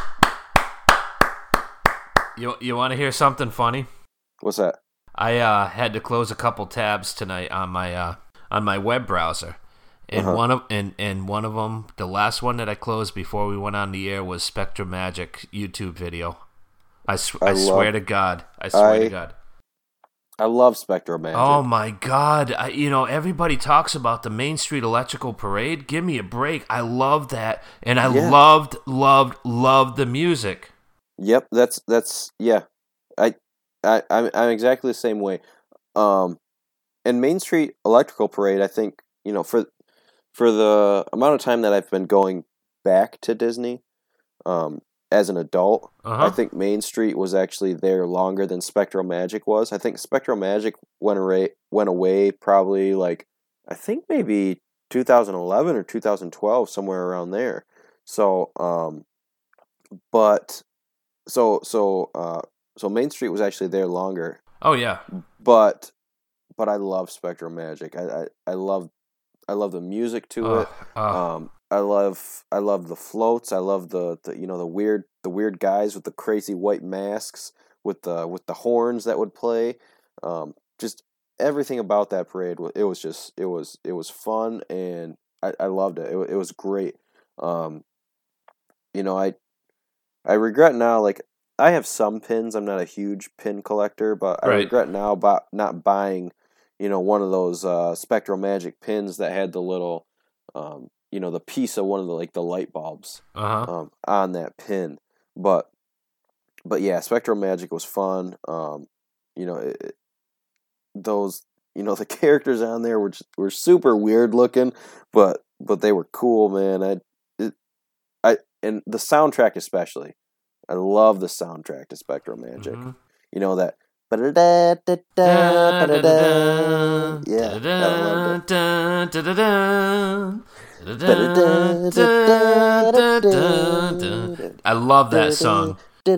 You you want to hear something funny? What's that? I uh, had to close a couple tabs tonight on my uh, on my web browser, and Uh-huh. one of and, and one of them, the last one that I closed before we went on the air, was Spectra Magic YouTube video. I, sw- I, I swear love- to God, I swear I- to God. I love Spectro Magic. Oh my God! I, you know, everybody talks about the Main Street Electrical Parade. Give me a break! I love that, and I Yeah. loved, loved, loved the music. Yep, that's that's yeah. I I I'm, I'm exactly the same way. Um, and Main Street Electrical Parade, I think you know for for the amount of time that I've been going back to Disney, um, as an adult, Uh-huh. I think Main Street was actually there longer than Spectro Magic was. I think Spectro Magic went away went away probably like I think maybe two thousand eleven or two thousand twelve, somewhere around there. So, um, but so so uh, so Main Street was actually there longer, Oh yeah, but but I love Spectro Magic. I I, I love I love the music to uh, it. uh, Um, I love I love the floats. I love the, the you know the weird the weird guys with the crazy white masks with the with the horns that would play. Um, just everything about that parade. wa- It was just it was it was fun and I, I loved it. It wa- it was great. Um, you know I I regret now like I have some pins. I'm not a huge pin collector, but I Right. regret now about not buying you know one of those uh, Spectro Magic pins that had the little um, you know the piece of one of the like the light bulbs uh huh. um, on that pin. But but yeah, Spectro Magic was fun. Um, you know it, it- those you know the characters on there were just, were super weird looking, but but they were cool, man. I it, I and the soundtrack especially. I love the soundtrack to Spectro Magic. Mhm. You know that. Yeah, I loved it. I love that song.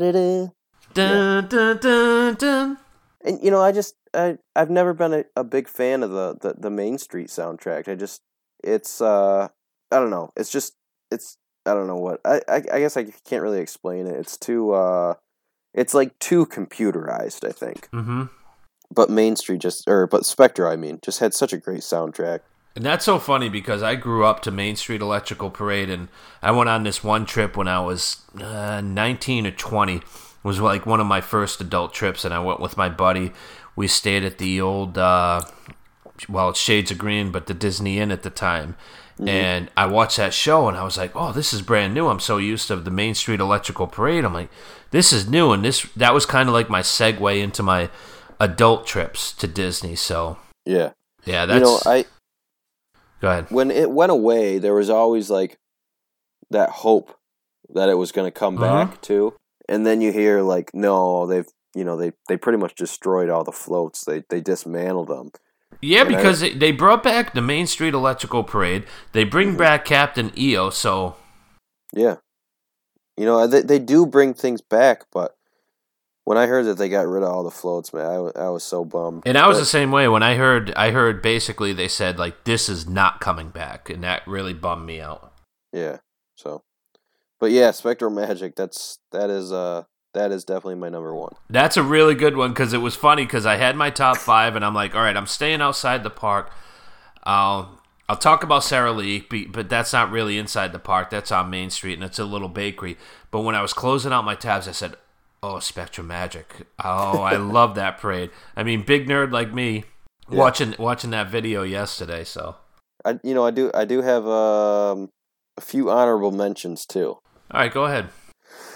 And you know, I just I I've never been a, a big fan of the, the, the Main Street soundtrack. I just it's uh I don't know. It's just it's I don't know what I I, I guess I can't really explain it. It's too uh it's like too computerized, I think. Mm-hmm. But Main Street just or but Spectre, I mean, just had such a great soundtrack. And that's so funny because I grew up to Main Street Electrical Parade, and I went on this one trip when I was uh, nineteen or twenty. It was like one of my first adult trips, and I went with my buddy. We stayed at the old, uh, well, it's Shades of Green, but the Disney Inn at the time. Mm-hmm. And I watched that show, and I was like, oh, this is brand new. I'm so used to the Main Street Electrical Parade. I'm like, this is new, and this that was kind of like my segue into my adult trips to Disney. So, Yeah. yeah, that's... You know, I Go ahead. when it went away, there was always like that hope that it was going to come Uh-huh. back too. And then you hear like, no, they've you know they, they pretty much destroyed all the floats. They they dismantled them. Yeah, And I- because they, they brought back the Main Street Electrical Parade. They bring back Captain E O, so... Yeah, you know they they do bring things back, but when I heard that they got rid of all the floats, man, I, wa- I was so bummed. And I was But- the same way. When I heard, I heard basically they said, like, this is not coming back, and that really bummed me out. Yeah. So, but yeah, Spectro Magic. That's that is uh that is definitely my number one. That's a really good one, because it was funny, because I had my top five, and I'm like, all right, I'm staying outside the park. I'll, I'll talk about Sara Lee, be- but that's not really inside the park. That's on Main Street, and it's a little bakery. But when I was closing out my tabs, I said, oh, Spectra Magic. Oh, I love that parade. I mean, big nerd like me, Yeah. watching watching that video yesterday, so... I you know I do I do have um a few honorable mentions too. All right, go ahead.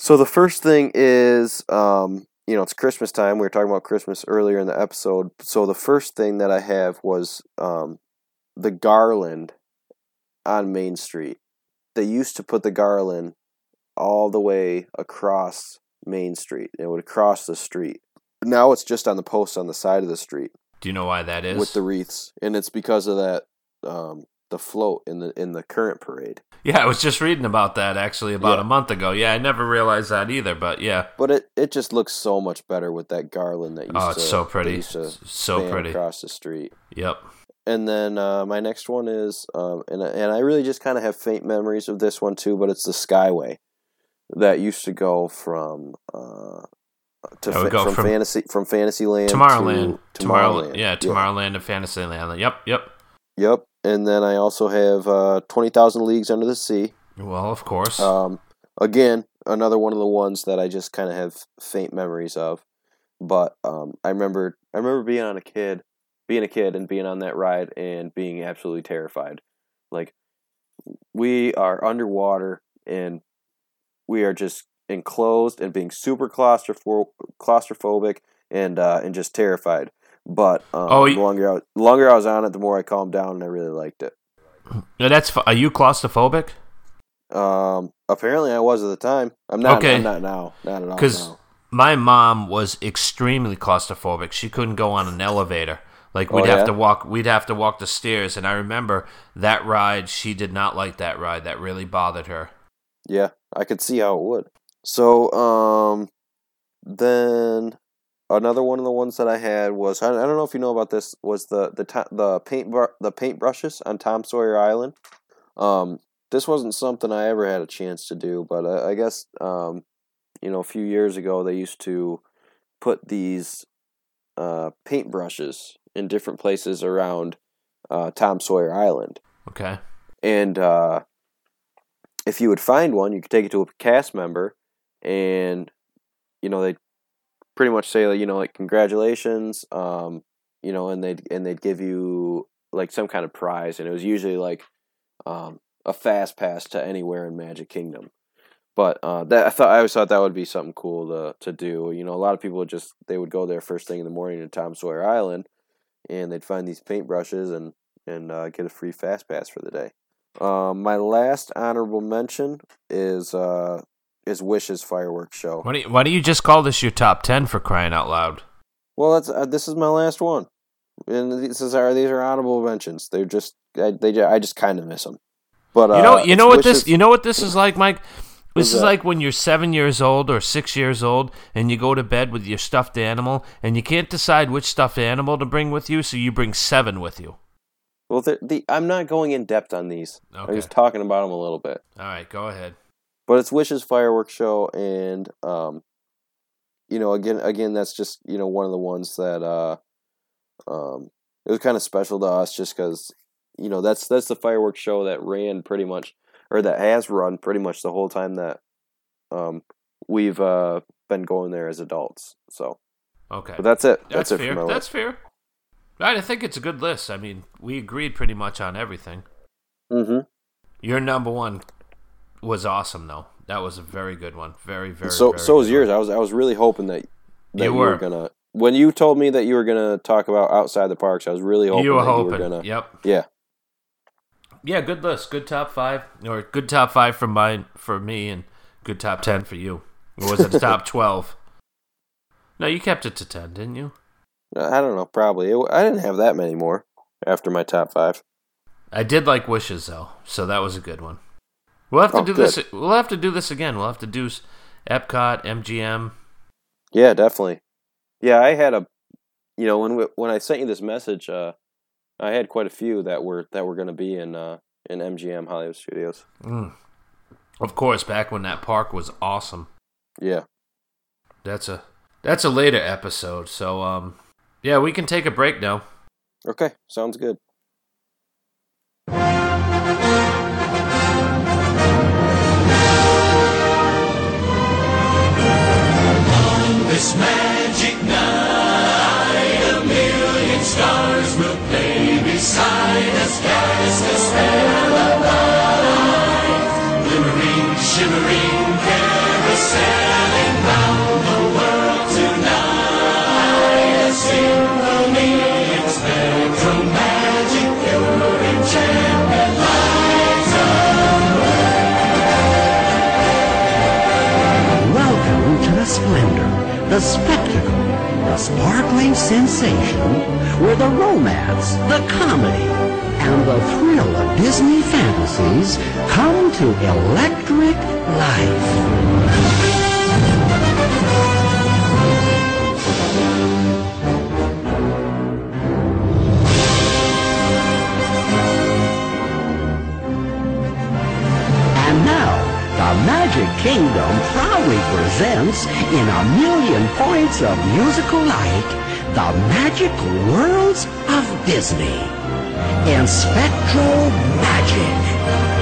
So the first thing is, um, you know, it's Christmas time. We were talking about Christmas earlier in the episode. So the first thing that I have was um, the garland on Main Street. They used to put the garland all the way across Main Street. It would cross the street. Now it's just on the posts on the side of the street. Do you know why that is? With the wreaths, and it's because of that um, the float in the in the current parade. Yeah, I was just reading about that actually about Yeah. a month ago. Yeah, I never realized that either, but yeah. But it, it just looks so much better with that garland that used Oh, to it's so that pretty. used to So span pretty. across the street. Yep. And then uh, my next one is, um, and and I really just kind of have faint memories of this one too, but it's the Skyway that used to go from uh, to That would fa- go from, from fantasy from Fantasyland Tomorrowland. to Tomorrowland. Tomorrowland. Yeah, Tomorrowland and Fantasyland. Yep, yep. Yep. And then I also have uh, twenty thousand Leagues Under the Sea. Well, of course. Um, again, another one of the ones that I just kind of have faint memories of. But um, I remember, I remember being on a kid, being a kid, and being on that ride and being absolutely terrified. Like, we are underwater and we are just enclosed and being super claustropho- claustrophobic and uh, and just terrified. But um, Oh, the you- longer I, the longer I was on it, the more I calmed down, and I really liked it. Yeah, that's. fu- Are you claustrophobic? Um, apparently I was at the time. I'm not. Okay. I'm not now. Not at all. Because now. my mom was extremely claustrophobic. She couldn't go on an elevator. Like we'd Oh, have yeah? to walk. We'd have to walk the stairs. And I remember that ride. She did not like that ride. That really bothered her. Yeah, I could see how it would. So, um, then another one of the ones that I had was I, I don't know if you know about this was the the to, the paint br- the paintbrushes on Tom Sawyer Island. Um, this wasn't something I ever had a chance to do, but I, I guess um, you know, a few years ago they used to put these uh paintbrushes in different places around uh, Tom Sawyer Island, Okay. and uh, if you would find one, you could take it to a cast member, and you know they pretty much say like, you know like congratulations, um, you know, and they would and they'd give you like some kind of prize, and it was usually like um, a fast pass to anywhere in Magic Kingdom. But uh, that I thought I always thought that would be something cool to to do. You know, a lot of people would just they would go there first thing in the morning to Tom Sawyer Island, and they'd find these paintbrushes and and uh, get a free fast pass for the day. Um, my last honorable mention is uh, is Wish's fireworks show. Why don't, you, why don't you just call this your top ten for crying out loud? Well, that's uh, this is my last one, and this is our these are honorable mentions. They're just I, they ju- I just kind of miss them. But uh, You know, you it's know what Wish's- this, you know what this is like, Mike. This What's is that? like when you're seven years old or six years old, and you go to bed with your stuffed animal, and you can't decide which stuffed animal to bring with you, so you bring seven with you. Well, the, the I'm not going in depth on these. Okay. I'm just talking about them a little bit. All right, go ahead. But it's Wish's fireworks show, and um, you know, again, again, that's just you know one of the ones that uh, um, it was kind of special to us, just because you know that's that's the fireworks show that ran pretty much, or that has run pretty much the whole time that um we've uh been going there as adults. So, Okay. but that's it. That's, That's, it fair. for my That's fair. Right, I think it's a good list. I mean, we agreed pretty much on everything. Mm-hmm. Your number one was awesome, though. That was a very good one. Very, very. So very so was good yours. one. I was I was really hoping that that You you, were. were gonna when you told me that you were gonna talk about outside the parks. I was really hoping You were that hoping. you were gonna. Yep. Yeah. Yeah, good list. Good top five, or good top five for mine for me, and good top ten for you. Or was it the top twelve? No, you kept it to ten, didn't you? I don't know. Probably. It, I didn't have that many more after my top five. I did like Wishes though, so that was a good one. We'll have to Oh, do good. this. We'll have to do this again. We'll have to do s- Epcot, M G M. Yeah, definitely. Yeah, I had a, you know, when we, when I sent you this message, uh, I had quite a few that were that were going to be in uh, in M G M Hollywood Studios. Mm. Of course, back when that park was awesome. Yeah. That's a that's a later episode. So um, yeah, we can take a break now. Okay, sounds good. This magic night, a million stars will play beside us, cast a spell of light. Glimmering, shimmering carousel. the spectacle, the sparkling sensation, where the romance, the comedy, and the thrill of Disney fantasies come to electric life. And now, the Magic Kingdom proudly presents, in a million points of musical light, the magic worlds of Disney in Spectral Magic.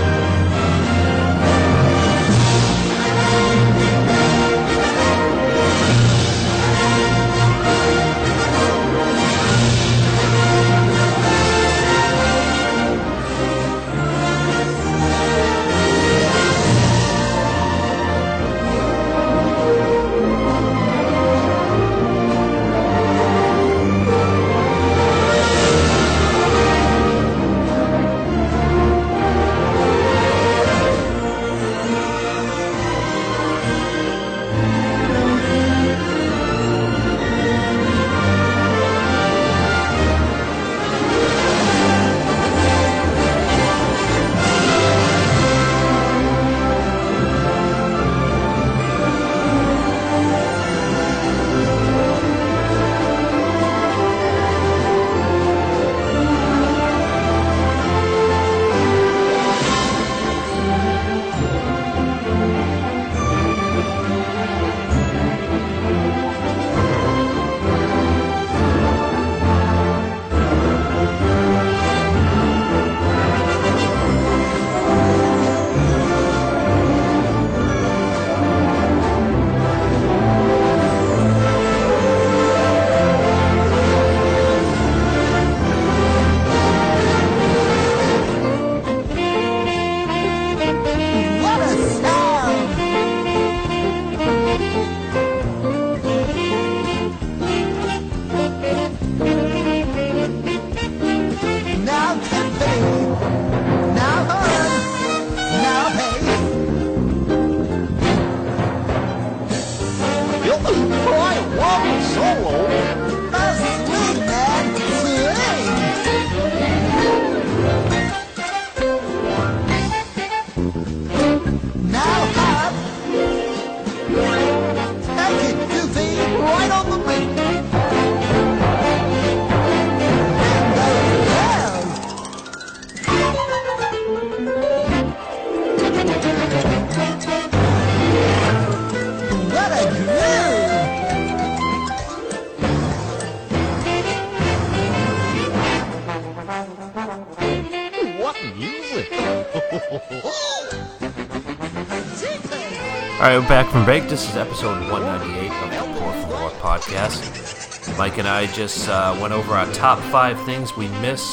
Alright, we're back from break. This is episode one ninety-eight of the Pour for More podcast. Mike and I just uh, went over our top five things we miss.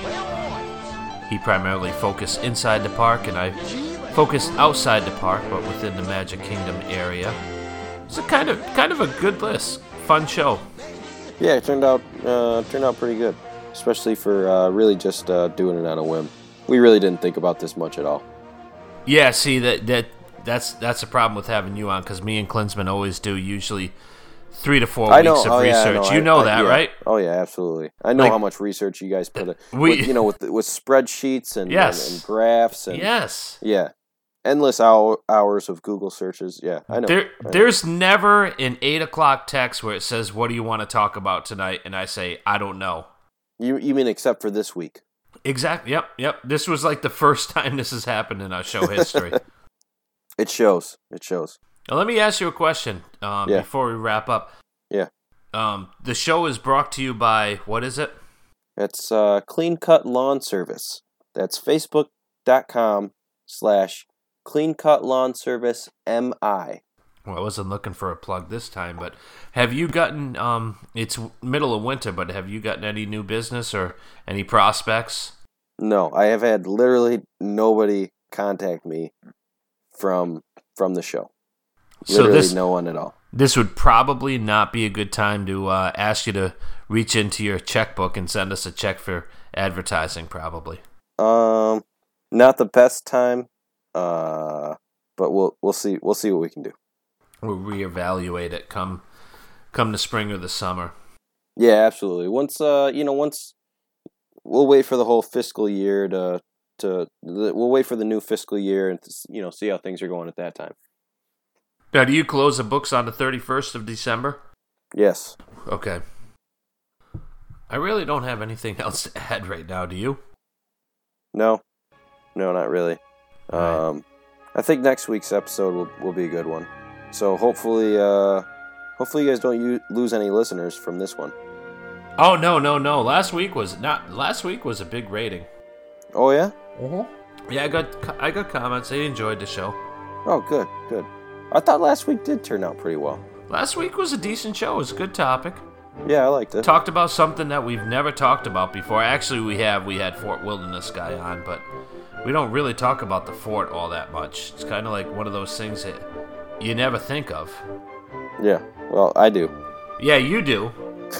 He primarily focused inside the park, and I focused outside the park, but within the Magic Kingdom area. It's a kind of kind of a good list. Fun show. Yeah, it turned out uh, turned out pretty good, especially for uh, really just uh, doing it on a whim. We really didn't think about this much at all. Yeah, see that that. That's that's a problem with having you on, because me and Klinsman always do usually three to four I weeks know. of oh, research. Yeah, I know. You know I, that, I, yeah. right? Oh yeah, absolutely. I know Like, how much research you guys put in. we- with, you know, with with spreadsheets and, Yes. and, and graphs and Yes. yeah, endless hour, hours of Google searches. Yeah, I know. There, I know. there's never an eight o'clock text where it says, "What do you want to talk about tonight?" And I say, "I don't know." You you mean except for this week? Exactly. Yep. Yep. This was like the first time this has happened in our show history. It shows. It shows. Now, let me ask you a question um, Yeah. before we wrap up. Yeah. Um, the show is brought to you by, what is it? It's uh, Clean Cut Lawn Service. That's facebook.com slash Clean Cut Lawn Service M I. Well, I wasn't looking for a plug this time, but have you gotten, um, it's middle of winter, but have you gotten any new business or any prospects? No, I have had literally nobody contact me from from the show. So Literally this- no one at all. This would probably not be a good time to uh, ask you to reach into your checkbook and send us a check for advertising, probably. Um, not the best time. Uh, but we'll we'll see we'll see what we can do. We'll reevaluate it come come the spring or the summer. Yeah, absolutely. Once uh, you know, once we'll wait for the whole fiscal year to to we'll wait for the new fiscal year and you know see how things are going at that time. Now, do you close the books on the thirty-first of December? Yes. Okay. I really don't have anything else to add right now. Do you? No, no, not really. Right. Um, I think next week's episode will will be a good one. So hopefully, uh, hopefully you guys don't u- lose any listeners from this one. Oh no, no, no! Last week was not. Last week was a big rating. Oh yeah. Mm-hmm. Yeah, I got I got comments. They enjoyed the show. Oh, good, good. I thought last week did turn out pretty well. Last week was a decent show. It was a good topic. Yeah, I liked it. Talked about something that we've never talked about before. Actually, we have. We had Fort Wilderness guy on, but we don't really talk about the fort all that much. It's kind of like one of those things that you never think of. Yeah. Well, I do. Yeah, you do.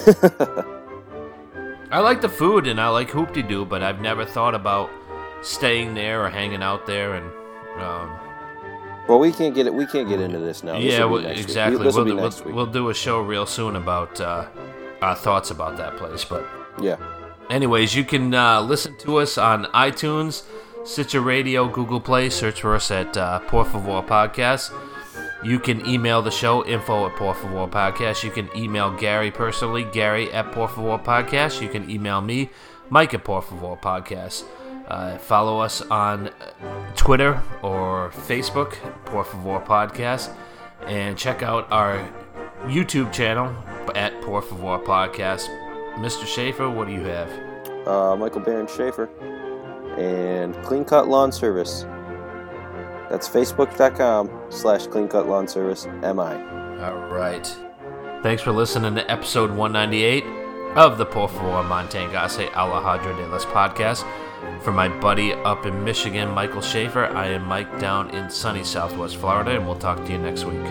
I like the food and I like hoop-de-doo, but I've never thought about staying there or hanging out there. And um, well, we can't get it. We can't get into this now. This yeah, will be well, next exactly. Week. This will We'll, be we'll, next week. we'll do a show real soon about uh, our thoughts about that place. But yeah. anyways, you can uh, listen to us on iTunes, Stitcher Radio, Google Play. Search for us at uh, Por Favor Podcast. You can email the show, info at Por Favor Podcast. You can email Gary personally, Gary at Por Favor Podcast. You can email me, Mike at Por Favor Podcast. Uh, follow us on Twitter or Facebook, Por Favor Podcast. And check out our YouTube channel at Por Favor Podcast. Mister Schaefer, what do you have? Uh, Michael Barron Schaefer. And Clean Cut Lawn Service. That's facebook.com slash Clean Cut Lawn Service, M I. All right. Thanks for listening to episode one ninety-eight of the Por Favor Mantengase Alejandro de las Podcast. For my buddy up in Michigan, Michael Schaefer, I am Mike down in sunny Southwest Florida, and we'll talk to you next week.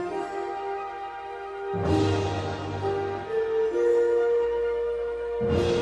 Thank you.